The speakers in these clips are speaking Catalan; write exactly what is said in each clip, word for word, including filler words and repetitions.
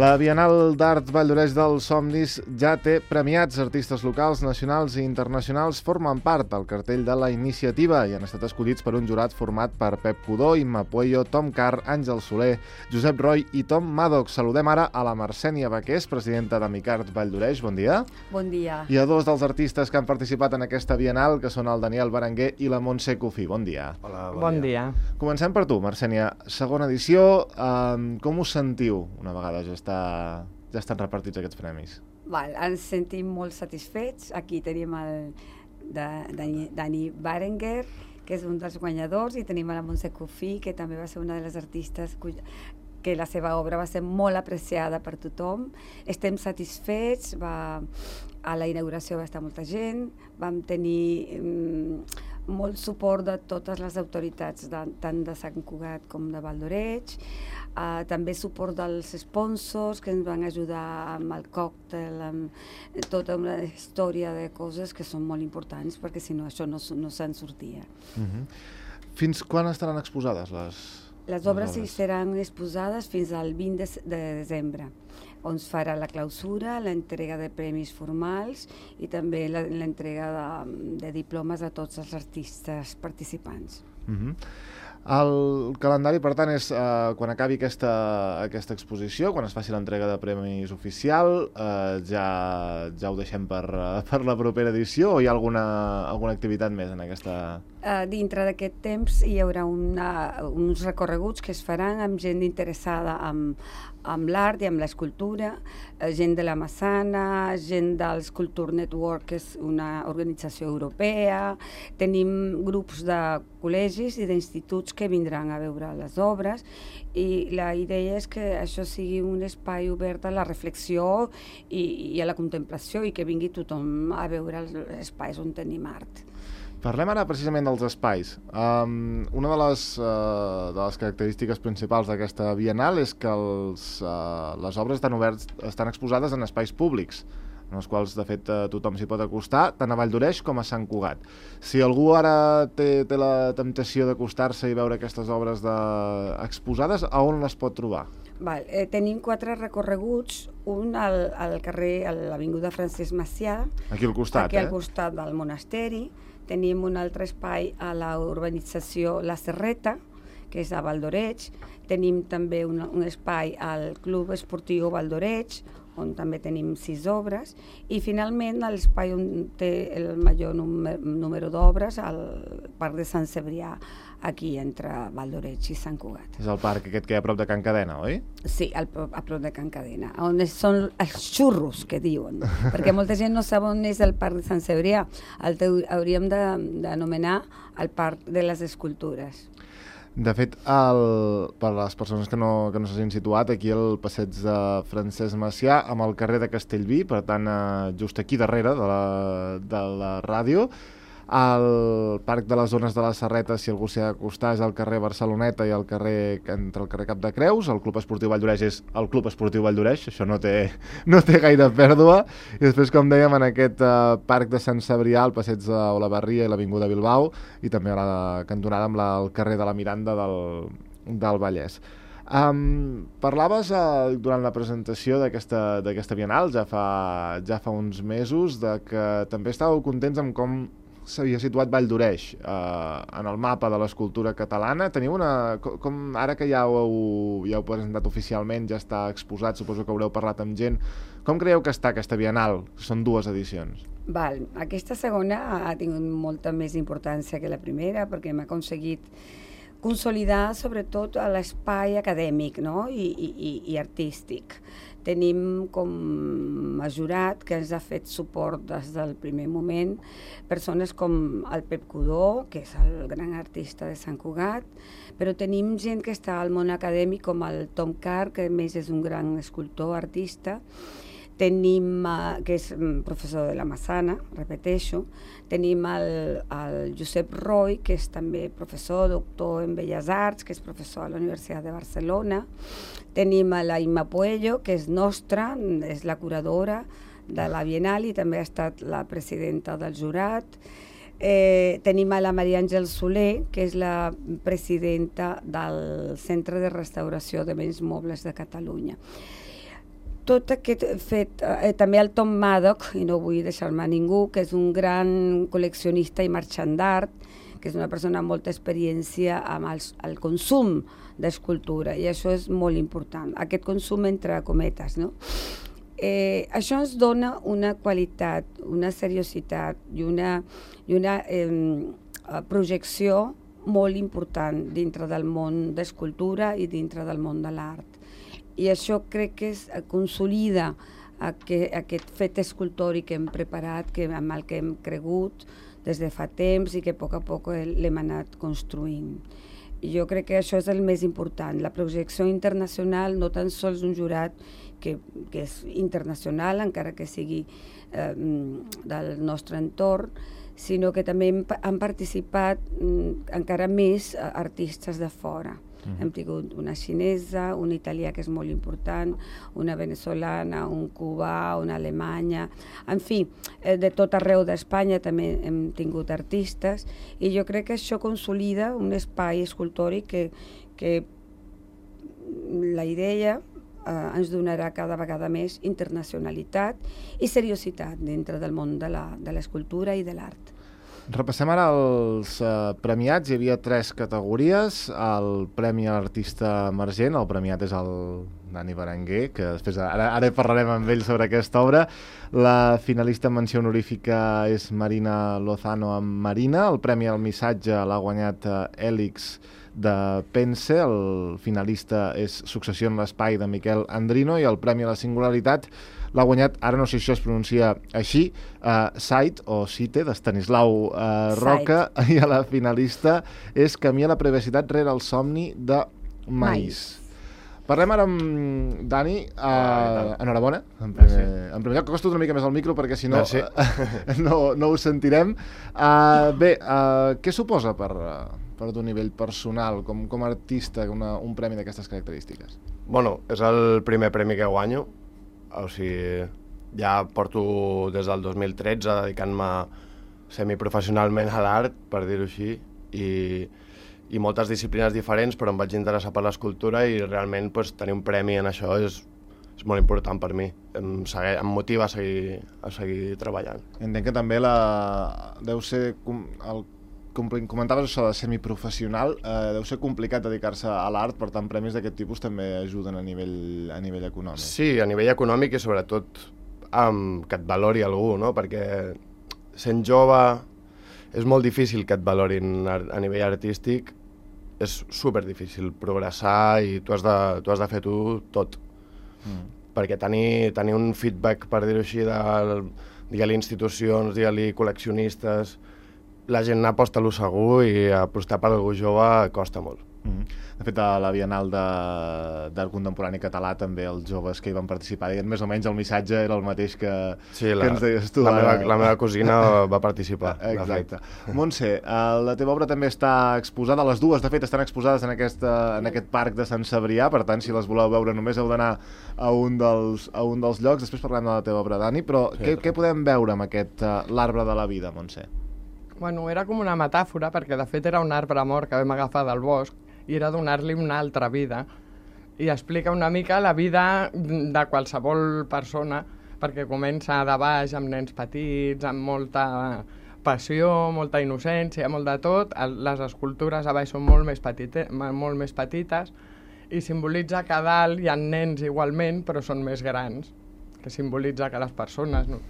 La Bienal d'Art Valldoreix dels Somnis ja té premiats. Artistes locals, nacionals i internacionals formen part del cartell de la iniciativa i han estat escollits per un jurat format per Pep Codó, Imma Puello, Tom Carr, Àngel Soler, Josep Roy i Tom Maddox. Saludem ara a la Marcènia Baqués, presidenta d'Amicart Valldoreix. Bon dia. Bon dia. I a dos dels artistes que han participat en aquesta Bienal, que són el Daniel Berenguer i la Montse Cofí. Bon dia. Hola, bon, bon dia. dia. Comencem per tu, Marcènia. Segona edició, eh, com us sentiu una vegada ja està ja estan repartits aquests premis? Val, ens sentim molt satisfets. Aquí tenim el de, Dani, Dani Berenguer, que és un dels guanyadors, i tenim a la Montse Cofí, que també va ser una de les artistes que la seva obra va ser molt apreciada per tothom. Estem satisfets, va, a la inauguració va estar molta gent, vam tenir mm, molt suport de totes les autoritats, de, tant de Sant Cugat com de Valldoreix, uh, també suport dels sponsors que ens van ajudar amb el còctel, amb tota una història de coses que són molt importants, perquè si no això no, no se'n sortia. Uh-huh. Fins quan estaran exposades les... Les obres hi seran exposades fins al vint de, de desembre, on es farà la clausura, l'entrega de premis formals i també l'entrega de, de diplomes a tots els artistes participants. Uh-huh. El calendari, per tant, és eh, quan acabi aquesta, aquesta exposició, quan es faci l'entrega de premis oficial, eh, ja, ja ho deixem per, per la propera edició, o hi ha alguna, alguna activitat més en aquesta... Uh, dintre d'aquest temps hi haurà una, uns recorreguts que es faran amb gent interessada amb, amb l'art i amb l'escultura, uh, gent de la Massana, gent del Culture Network, que és una organització europea, tenim grups de col·legis i d'instituts que vindran a veure les obres, i la idea és que això sigui un espai obert a la reflexió i, i a la contemplació, i que vingui tothom a veure els espais on tenim art. Parlem ara precisament dels espais. Um, una de les, uh, de les característiques principals d'aquesta Bienal és que els, uh, les obres estan, oberts, estan exposades en espais públics, en els quals, de fet, uh, tothom s'hi pot acostar, tant a Valldoreix com a Sant Cugat. Si algú ara té, té la temptació d'acostar-se i veure aquestes obres de... exposades, a on les pot trobar? Val, eh, tenim quatre recorreguts, un al, al carrer, a l'avinguda Francesc Macià, aquí al costat, aquí eh? al costat del monasteri. Tenim un altre espai a la urbanització La Serreta, que és a Valldoreix. Tenim també un, un espai al Club Esportiu Valldoreix, on també tenim sis obres, i finalment l'espai on té el major número, número d'obres, al Parc de Sant Cebrià, aquí entre Valldoreix i Sant Cugat. És el parc aquest que hi ha a prop de Can Cadena, oi? Sí, al, a prop de Can Cadena, on són els xurros, que diuen, perquè molta gent no sap on és el Parc de Sant Cebrià. El te, hauríem d'anomenar el Parc de les Escultures. De fet, el, per les persones que no, que no s'hagin situat, aquí al passeig de Francesc Macià, amb el carrer de Castellví, per tant, eh, just aquí darrere de la, de la ràdio, al Parc de les Zones de la Serreta, si algú s'hi ha d'acostar, és el carrer Barceloneta i el carrer, entre el carrer Cap de Creus. El Club Esportiu Valldoreix és el Club Esportiu Valldoreix, això no té, no té gaire pèrdua. I després, com dèiem, en aquest uh, Parc de Sant Cebrià, el passeig d'Olavarria i l'Avinguda Bilbao, i també a la cantonada amb la, el carrer de la Miranda del, del Vallès. Um, parlaves uh, durant la presentació d'aquesta d'aquesta Bienal, ja fa, ja fa uns mesos, de que també estàveu contents amb com s'havia situat Valldoreix eh, en el mapa de l'escultura catalana. Teniu una... Com, ara que ja ho, heu, ja heu presentat oficialment, ja està exposat, suposo que haureu parlat amb gent, com creieu que està aquesta Bienal? Són dues edicions. Val, aquesta segona ha tingut molta més importància que la primera, perquè hem aconseguit consolidar sobretot l'espai acadèmic, no? I, i, i artístic. Tenim com a jurat, que ens ha fet suport des del primer moment, persones com el Pep Codó, que és el gran artista de Sant Cugat, però tenim gent que està al món acadèmic, com el Tom Carr, que a més és un gran escultor, artista. Tenim, uh, que és professor de la Massana, repeteixo. Tenim el, el Josep Roy, que és també professor, doctor en Belles Arts, que és professor a la Universitat de Barcelona. Tenim a la Imma Puello, que és nostra, és la curadora de la Bienal i també ha estat la presidenta del jurat. Eh, tenim a la Maria Àngel Soler, que és la presidenta del Centre de Restauració de Béns Mobles de Catalunya. tot aquest fet, eh, també el Tom Maddock, i no vull deixar-me ningú, que és un gran col·leccionista i marxant d'art, que és una persona amb molta experiència amb el, el consum d'escultura, i això és molt important, aquest consum entre cometes, no? Eh, això ens dona una qualitat, una seriositat i una, i una eh, projecció molt important dintre del món d'escultura i dintre del món de l'art. I això crec que es consolida aquest, aquest fet escultòric que hem preparat, que, amb el que hem cregut des de fa temps i que a poc a poc l'hem anat construint. I jo crec que això és el més important, la projecció internacional, no tan sols un jurat que, que és internacional, encara que sigui eh, del nostre entorn, sinó que també hem, han participat mm, encara més artistes de fora. Mm-hmm. Hem tingut una xinesa, una italià que és molt important, una venezolana, un cubà, una alemanya, en fi, eh, de tot arreu d'Espanya també hem tingut artistes, i jo crec que això consolida un espai escultòric que, que la idea eh, ens donarà cada vegada més internacionalitat i seriositat dintre del món de l'escultura i de l'art. Repassem ara els uh, premiats. Hi havia tres categories. El Premi a l'Artista Emergent, el premiat és el Dani Berenguer, que després ara, ara parlarem amb ell sobre aquesta obra. La finalista en menció honorífica és Marina Lozano amb Marina. El Premi al Missatge l'ha guanyat uh, Hèlix de Pense. El finalista és Successió en l'espai de Miquel Andrino, i el Premi a la Singularitat l'ha guanyat, ara no sé si això es pronuncia així, uh, Site o Site, d'Estanislau uh, Roca, i a la finalista és Camí a la privacitat rere el somni de Maïs. Parlem ara amb Dani. Uh, enhorabona, en primer, en primer lloc. Acosta't una mica més al micro perquè si no uh, no, no ho sentirem. Uh, bé, uh, què suposa per, uh, per tu a nivell personal, com, com a artista, una, un premi d'aquestes característiques? Bueno, és el primer premi que guanyo. O sigui, ja porto des del dos mil tretze dedicant-me semiprofessionalment a l'art, per dir-ho així, i, i moltes disciplines diferents, però em vaig interessar per l'escultura i realment pues, tenir un premi en això és, és molt important per mi. Em, segue, em motiva a seguir, a seguir treballant. Entenc que també la, deu ser el comentaves això de semiprofessional, eh, deu ser complicat dedicar-se a l'art, per tant premis d'aquest tipus també ajuden a nivell, a nivell econòmic. Sí, a nivell econòmic i sobretot um, que et valori algú, no? Perquè sent jove és molt difícil que et valorin a, a nivell artístic, és super difícil progressar i tu has de, tu has de fer tu tot. Mm. Perquè tenir, tenir un feedback, per dir-ho així, de, digue-li institucions, digue-li col·leccionistes, la gent aposta a lo segur i apostar per algú jove costa molt. Mm-hmm. De fet, a la Bienal d'Art Contemporani Català també els joves que hi van participar deien més o menys el missatge era el mateix que, sí, la, que ens deies tu. La meva, la meva cosina va participar. Exacte. Montse, la teva obra també està exposada, les dues de fet estan exposades en, aquesta, en aquest parc de Sant Cebrià, per tant si les voleu veure només heu d'anar a, un dels, a un dels llocs. Després parlem de la teva obra, Dani, però sí, què, què podem veure amb aquest uh, l'arbre de la vida, Montse? Bueno, era com una metàfora, perquè de fet era un arbre mort que vam agafar del bosc i era donar-li una altra vida. I explica una mica la vida de qualsevol persona, perquè comença de baix amb nens petits, amb molta passió, molta innocència, molt de tot. Les escultures a baix són molt més, petite, molt més petites i simbolitza que a dalt hi ha nens igualment, però són més grans, que simbolitza que les persones... No?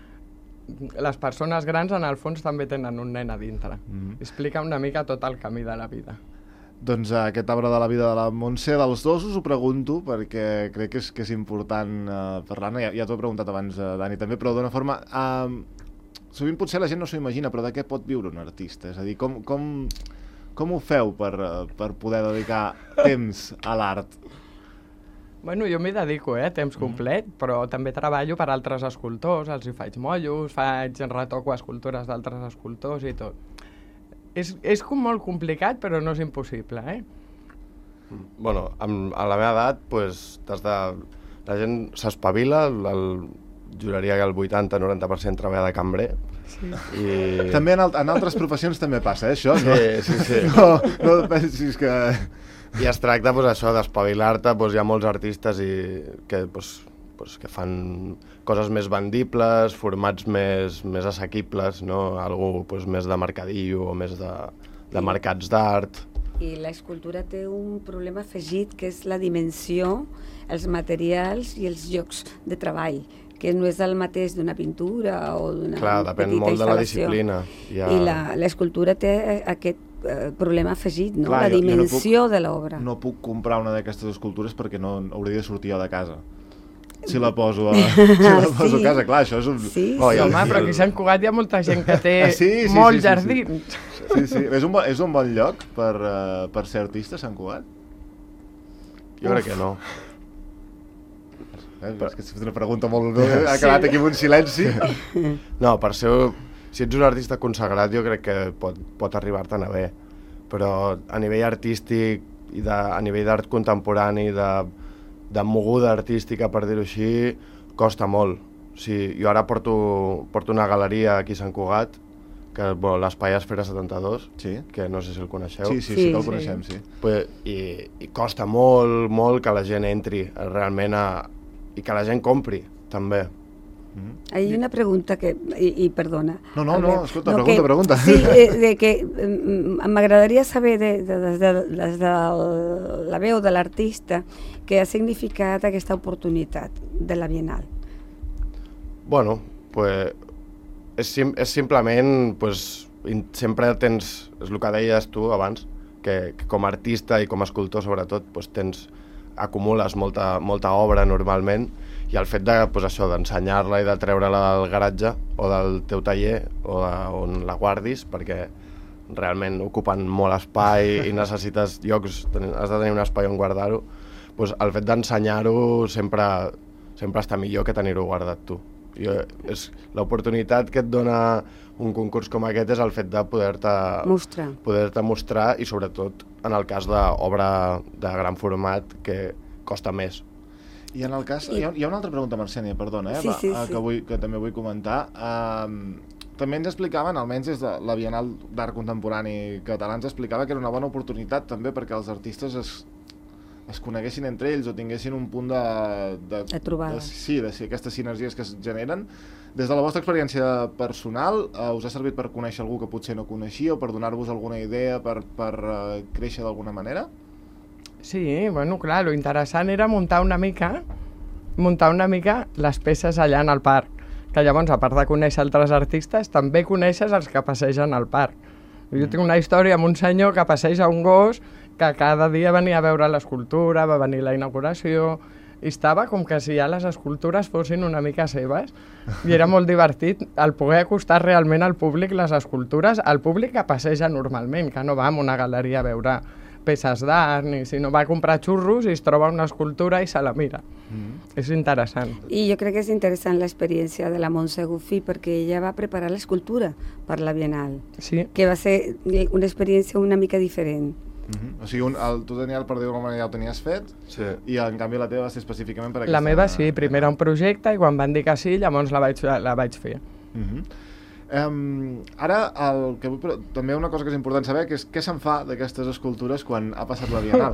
Les persones grans en el fons també tenen un nen a dintre. Mm. Explica una mica tot el camí de la vida. Doncs uh, aquest arbre de la vida de la Montse, dels dos us ho pregunto perquè crec que és, que és important uh, parlar-ne. Ja, ja t'ho he preguntat abans, uh, Dani, també, però d'una forma... Uh, sovint potser la gent no s'ho imagina, però de què pot viure un artista? És a dir, com, com, com ho feu per, uh, per poder dedicar temps a l'art? Bueno, jo m'hi dedico, eh, temps complet, mm. però també treballo per altres escultors, els hi faig mollos, faig retoco escultures d'altres escultors i tot. És, és com molt complicat, però no és impossible, eh? Bueno, amb, a la meva edat, pues, t'has de... la gent s'espavila, el, juraria que el vuitanta noranta per cent treballa de cambrer. Sí. I... També en, al, en altres professions també passa, eh, això? Sí, no? sí, sí. No, no pensis que... I es tracta, pues, això, d'espavilar-te, pues, hi ha molts artistes i que pues, pues, que fan coses més vendibles, formats més, més assequibles, no? Algú pues, més de mercadillo o més de, de mercats d'art. I l'escultura té un problema afegit, que és la dimensió, els materials i els llocs de treball, que no és el mateix d'una pintura o d'una petita instal·lació. Clar, depèn molt de la disciplina. Ja... I l'escultura té aquest eh, problema afegit, no? Clar, la dimensió no puc, de l'obra. No puc comprar una d'aquestes escultures perquè no hauria de sortir jo de casa. Si la poso a, si la poso sí. a casa, clar, això és un... Sí, oh, sí. Home, però aquí a Sant Cugat hi ha molta gent que té ah, sí, sí, molt sí, sí, jardins. Sí, sí. sí. És, un, és un bon lloc per, uh, per ser artista, Sant Cugat? Jo Uf. crec que no. Eh, però... És que és una pregunta molt... Ha quedat aquí amb un silenci. No, per ser... Si ets un artista consagrat, jo crec que pot, pot arribar-te'n a bé. Però a nivell artístic i de, a nivell d'art contemporani, de... de moguda artística, per dir-ho així, costa molt. O sigui, jo ara porto, porto una galeria aquí a Sant Cugat, que bueno, l'Espai Esfera setanta-dos, sí. que no sé si el coneixeu. Sí, sí, sí, sí que el coneixem, sí. Pues, i, I costa molt, molt que la gent entri realment a... i que la gent compri, també. Mm-hmm. Hay una pregunta que... I, i perdona. No, no, no, escolta, no, pregunta, que, pregunta. Sí, eh, de que m'agradaria saber des de, de, de, de, de la veu de l'artista què ha significat aquesta oportunitat de la Bienal. Bueno, pues, és, sim, és simplement, pues, in, sempre tens, és el que deies tu abans, que, que com a artista i com a escultor sobretot, pues, tens, acumules molta, molta obra normalment, i el fet de, pues, això, d'ensenyar-la i de treure-la del garatge o del teu taller o de, on la guardis, perquè realment ocupen molt espai i necessites llocs, has de tenir un espai on guardar-ho, pues, el fet d'ensenyar-ho sempre, sempre està millor que tenir-ho guardat tu. Jo, és l'oportunitat que et dona un concurs com aquest és el fet de poder-te mostrar. poder-te mostrar i sobretot en el cas d'obra de gran format que costa més. I en el cas... I... Hi, ha, hi ha una altra pregunta, Marcènia, perdona, eh, sí, sí, va, sí. Que, vull, que també vull comentar. Um, també ens explicaven, almenys des de la Bienal d'Art Contemporani Català, ens explicava que era una bona oportunitat també perquè els artistes es, es coneguessin entre ells o tinguessin un punt de... De, de trobada. De, sí, de sí, aquestes sinergies que es generen. Des de la vostra experiència personal, uh, us ha servit per conèixer algú que potser no coneixíeu, per donar-vos alguna idea, per, per uh, créixer d'alguna manera? Sí, bueno, clar, lo interessant era muntar una mica, muntar una mica les peces allà en el parc, que llavors, a part de conèixer altres artistes, també coneixes els que passegen al parc. Jo tinc una història amb un senyor que passeja un gos que cada dia venia a veure l'escultura, va venir la inauguració, i estava com que si ja les escultures fossin una mica seves, i era molt divertit el poder acostar realment al públic les escultures, al públic que passeja normalment, que no va a una galeria a veure peces d'art, ni si no va a comprar xurros i es troba una escultura i se la mira. Mm. És interessant. I jo crec que és interessant l'experiència de la Montse Guffi perquè ella va preparar l'escultura per la Bienal, sí. Que va ser una experiència una mica diferent. Mm-hmm. O sigui, un, el, tu, Daniel, per dir-ho d'alguna manera, ja ho tenies fet, sí. I en canvi la teva va ser específicament per aquesta... La meva sí, primer era un projecte i quan van dir que sí, llavors la vaig, la vaig fer. Mm-hmm. Um, ara, el que vull, també una cosa que és important saber que és què se'n fa d'aquestes escultures quan ha passat la Bienal.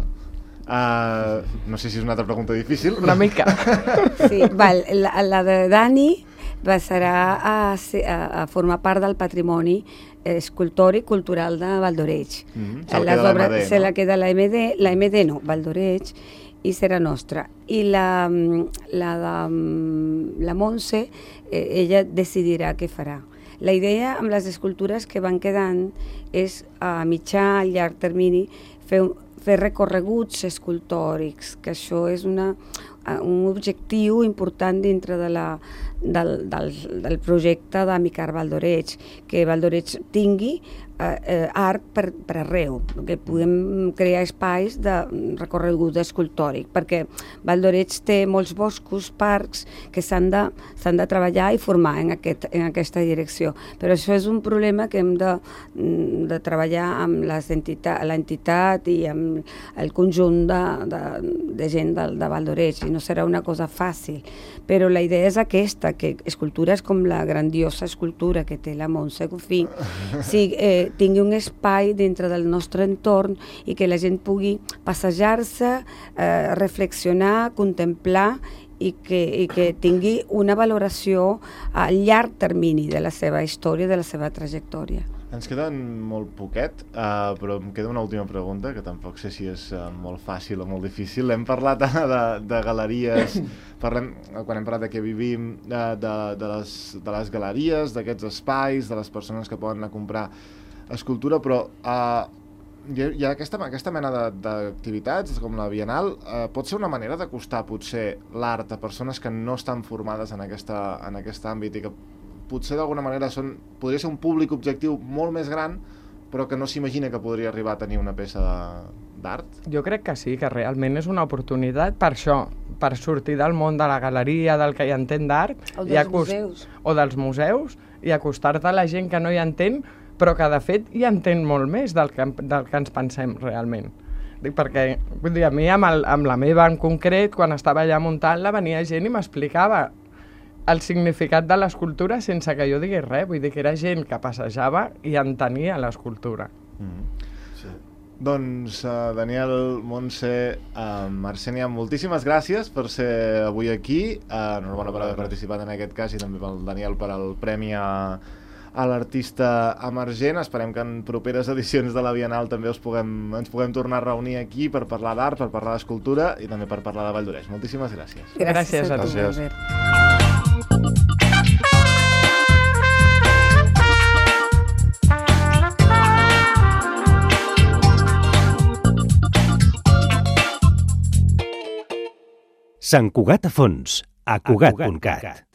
Uh, no sé si és una altra pregunta difícil. Una mica. Sí, val, la, la de Dani passarà a, a, a formar part del patrimoni escultòric cultural de Valdoreig. Mm-hmm. Se la queda obres, la M D, se no? la queda la M D, la M D no, Valdoreig, i serà nostra. I la, la de la Montse, eh, ella decidirà què farà. La idea amb les escultures que van quedant és a mitjà, a llarg termini, fer, fer recorreguts escultòrics, que això és una, un objectiu important dintre de la, del, del, del projecte d'Amicar Valdoreig, que Valdoreig tingui eh, art per, per arreu, que puguem crear espais de recorregut escultòric, perquè Valdoreig té molts boscos, parcs, que s'han de, s'han de treballar i formar en, aquest, en aquesta direcció. Però això és un problema que hem de, de treballar amb l'entitat i amb el conjunt de, de, de gent de, de Valdoreig, i no serà una cosa fàcil. Però la idea és aquesta, que escultures com la grandiosa escultura que té la Montse Guffi sí, eh, tingui un espai dintre del nostre entorn i que la gent pugui passejar-se, eh, reflexionar, contemplar i que, i que tingui una valoració a llarg termini de la seva història, de la seva trajectòria. Ens queda molt poquet, uh, però em queda una última pregunta, que tampoc sé si és uh, molt fàcil o molt difícil. Hem parlat uh, de, de galeries, parlem, quan hem parlat de què vivim, uh, de, de, les, de les galeries, d'aquests espais, de les persones que poden anar a comprar escultura, però uh, hi ha, hi ha aquesta, aquesta mena d'activitats, com la Bienal, uh, pot ser una manera d'acostar potser l'art a persones que no estan formades en, aquesta, en aquest àmbit i que potser d'alguna manera són, podria ser un públic objectiu molt més gran, però que no s'imagina que podria arribar a tenir una peça d'art? Jo crec que sí, que realment és una oportunitat per això, per sortir del món de la galeria, del que hi entén d'art, o dels acost... museus. O dels museus, i acostar-te a la gent que no hi entén, però que de fet hi entén molt més del que, del que ens pensem realment. Dic, perquè vull dir, a mi amb, el, amb la meva en concret, quan estava allà muntant-la, venia gent i m'explicava el significat de l'escultura sense que jo digués res, vull dir que era gent que passejava i entenia l'escultura. Mm. Sí. Doncs uh, Daniel, Montse, uh, Arsènia, moltíssimes gràcies per ser avui aquí, uh, enhorabona per haver participat en aquest cas i també pel Daniel per al premi a, a l'artista emergent. Esperem que en properes edicions de la Bienal també us puguem, ens puguem tornar a reunir aquí per parlar d'art, per parlar d'escultura i també per parlar de Valldoreix. Moltíssimes gràcies. Gràcies, gràcies a tu, gràcies. Albert. Sant Cugat a fons, a cugat punt cat.